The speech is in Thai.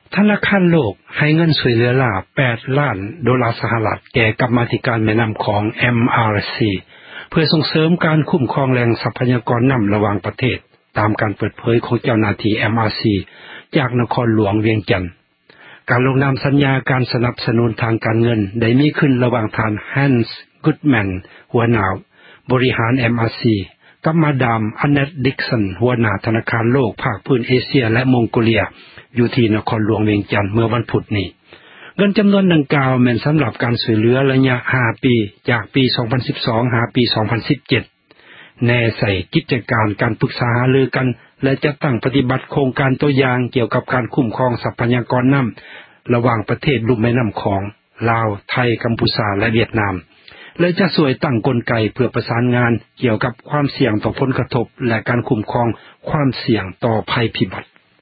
ธนาคารโลกให้เงินช่วยเหลือล่า$8 ล้านสหรัฐแก่กรรมาธิการแม่น้ำของ MRC เพื่อส่งเสริมการคุ้มครองแหล่งทรัพยากรน้ำระหว่างประเทศตามการเปิดเผยของเจ้าหน้าที่ MRC จากนครหลวงเวียงจันทน์การลงนามสัญญาการสนับสนุนทางการเงินได้มีขึ้นระหว่างท่าน Hans Gutman หัวหน้าบริหาร MRC กับมาดาม Annette Dixon หัวหน้าธนาคารโลกภาคพื้นเอเชียและมองโกเลียอยู่ที่นครหลวงเวียงจันทน์เมื่อวันพุธนี้เงินจำนวนดังกล่าวแม่นสำหรับการช่วยเหลือระยะ5ปีจากปี2012หาปี2017แน่ใส่กิจการการปรึกษาหารือกันและจัดตั้งปฏิบัติโครงการตัวอย่างเกี่ยวกับการคุ้มครองทรัพยากรน้ำระหว่างประเทศลุ่มแม่น้ำของลาวไทยกัมพูชาและเวียดนามและจะช่วยตั้งกลไกเพื่อประสานงานเกี่ยวกับความเสี่ยงต่อผลกระทบและการคุ้มครองความเสี่ยงต่อภัยพิบัติ